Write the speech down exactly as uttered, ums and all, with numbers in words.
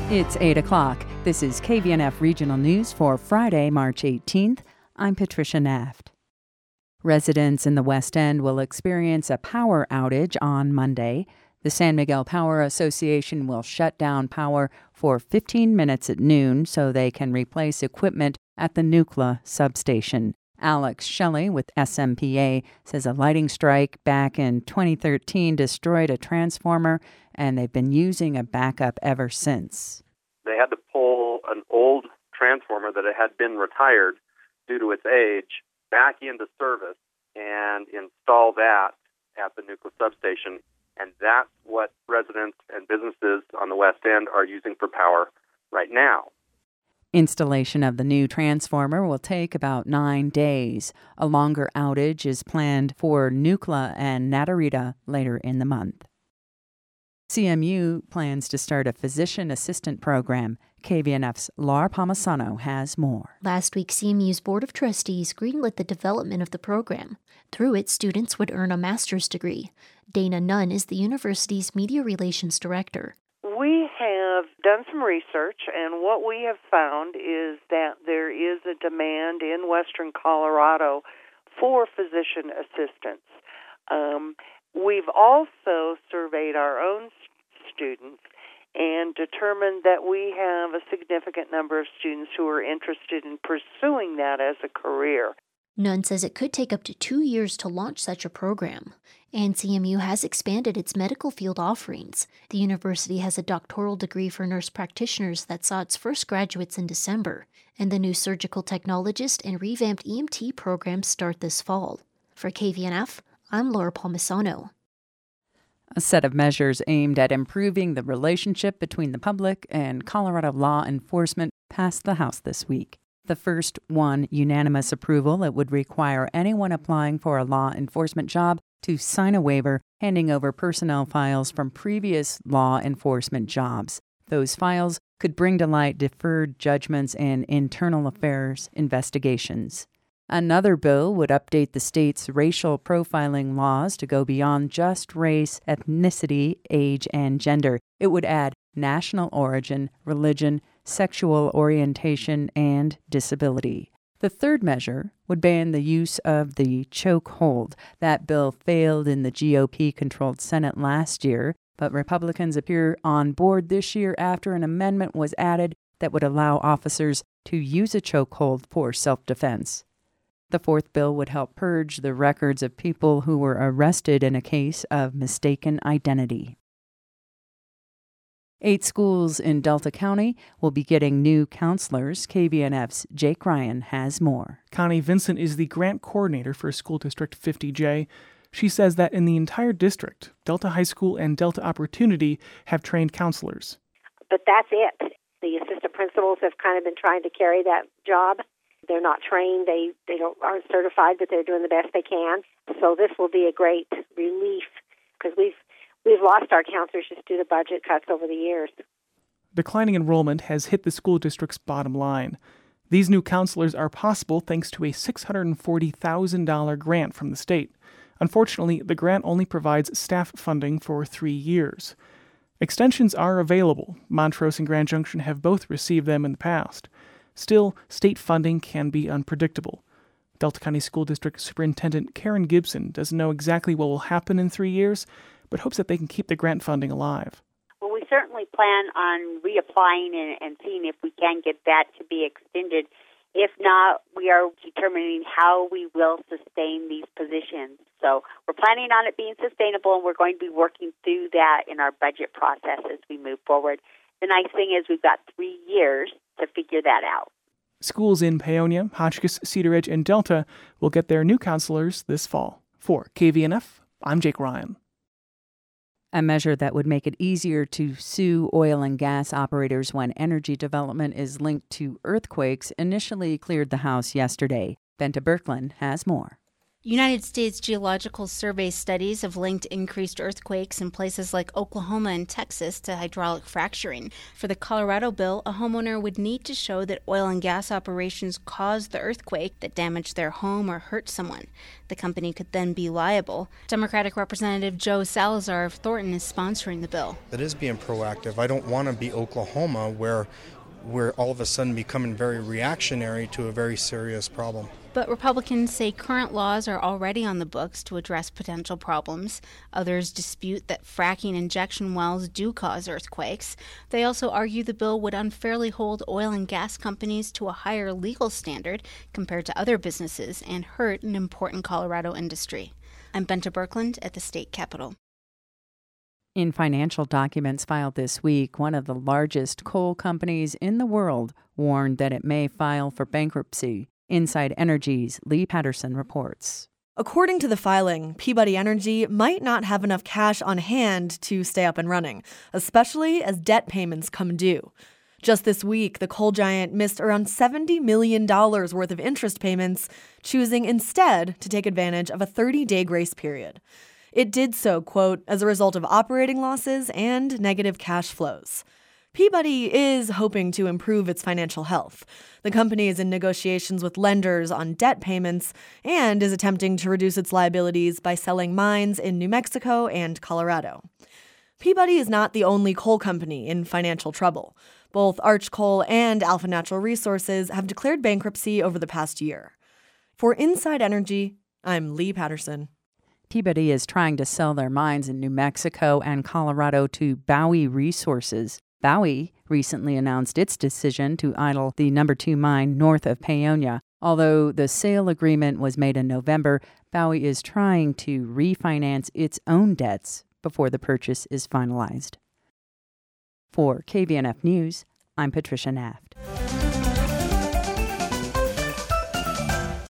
It's eight o'clock. This is K V N F Regional News for Friday, March eighteenth. I'm Patricia Naft. Residents in the West End will experience a power outage on Monday. The San Miguel Power Association will shut down power for fifteen minutes at noon so they can replace equipment at the Nukla substation. Alex Shelley with S M P A says a lighting strike back in twenty thirteen destroyed a transformer, and they've been using a backup ever since. They had to pull an old transformer that had been retired due to its age back into service and install that at the Nukla substation. And that's what residents and businesses on the West End are using for power right now. Installation of the new transformer will take about nine days. A longer outage is planned for Nukla and Natarita later in the month. C M U plans to start a physician assistant program. K V N F's Laura Palmisano has more. Last week, C M U's Board of Trustees greenlit the development of the program. Through it, students would earn a master's degree. Dana Nunn is the university's media relations director. We have done some research, and what we have found is that there is a demand in western Colorado for physician assistants. Um, we've also surveyed our own students and determined that we have a significant number of students who are interested in pursuing that as a career. Nunn says it could take up to two years to launch such a program, and C M U has expanded its medical field offerings. The university has a doctoral degree for nurse practitioners that saw its first graduates in December, and the new surgical technologist and revamped E M T programs start this fall. For K V N F, I'm Laura Palmisano. A set of measures aimed at improving the relationship between the public and Colorado law enforcement passed the House this week. The first won unanimous approval. It would require anyone applying for a law enforcement job to sign a waiver handing over personnel files from previous law enforcement jobs. Those files could bring to light deferred judgments and internal affairs investigations. Another bill would update the state's racial profiling laws to go beyond just race, ethnicity, age, and gender. It would add national origin, religion, sexual orientation, and disability. The third measure would ban the use of the chokehold. That bill failed in the G O P-controlled Senate last year, but Republicans appear on board this year after an amendment was added that would allow officers to use a chokehold for self-defense. The fourth bill would help purge the records of people who were arrested in a case of mistaken identity. Eight schools in Delta County will be getting new counselors. K V N F's Jake Ryan has more. Connie Vincent is the grant coordinator for School District fifty J. She says that in the entire district, Delta High School and Delta Opportunity have trained counselors. But that's it. The assistant principals have kind of been trying to carry that job. They're not trained. They they don't aren't certified, but they're doing the best they can. So this will be a great relief because we've we've lost our counselors just due to budget cuts over the years. Declining enrollment has hit the school district's bottom line. These new counselors are possible thanks to a six hundred forty thousand dollars grant from the state. Unfortunately, the grant only provides staff funding for three years. Extensions are available. Montrose and Grand Junction have both received them in the past. Still, state funding can be unpredictable. Delta County School District Superintendent Karen Gibson doesn't know exactly what will happen in three years, but hopes that they can keep the grant funding alive. Well, we certainly plan on reapplying and, and seeing if we can get that to be extended. If not, we are determining how we will sustain these positions. So we're planning on it being sustainable, and we're going to be working through that in our budget process as we move forward. The nice thing is we've got three years to figure that out. Schools in Paonia, Hotchkiss, Cedar Ridge, and Delta will get their new counselors this fall. For K V N F, I'm Jake Ryan. A measure that would make it easier to sue oil and gas operators when energy development is linked to earthquakes initially cleared the House yesterday. Benta Birkeland has more. United States Geological Survey studies have linked increased earthquakes in places like Oklahoma and Texas to hydraulic fracturing. For the Colorado bill, a homeowner would need to show that oil and gas operations caused the earthquake that damaged their home or hurt someone. The company could then be liable. Democratic Representative Joe Salazar of Thornton is sponsoring the bill. It is being proactive. I don't want to be Oklahoma where we're all of a sudden becoming very reactionary to a very serious problem. But Republicans say current laws are already on the books to address potential problems. Others dispute that fracking injection wells do cause earthquakes. They also argue the bill would unfairly hold oil and gas companies to a higher legal standard compared to other businesses and hurt an important Colorado industry. I'm Benta Birkeland at the state capitol. In financial documents filed this week, one of the largest coal companies in the world warned that it may file for bankruptcy. Inside Energy's Lee Patterson reports. According to the filing, Peabody Energy might not have enough cash on hand to stay up and running, especially as debt payments come due. Just this week, the coal giant missed around seventy million dollars worth of interest payments, choosing instead to take advantage of a thirty-day grace period. It did so, quote, as a result of operating losses and negative cash flows. Peabody is hoping to improve its financial health. The company is in negotiations with lenders on debt payments and is attempting to reduce its liabilities by selling mines in New Mexico and Colorado. Peabody is not the only coal company in financial trouble. Both Arch Coal and Alpha Natural Resources have declared bankruptcy over the past year. For Inside Energy, I'm Lee Patterson. Peabody is trying to sell their mines in New Mexico and Colorado to Bowie Resources. Bowie recently announced its decision to idle the number two mine north of Paonia. Although the sale agreement was made in November, Bowie is trying to refinance its own debts before the purchase is finalized. For K V N F News, I'm Patricia Naff.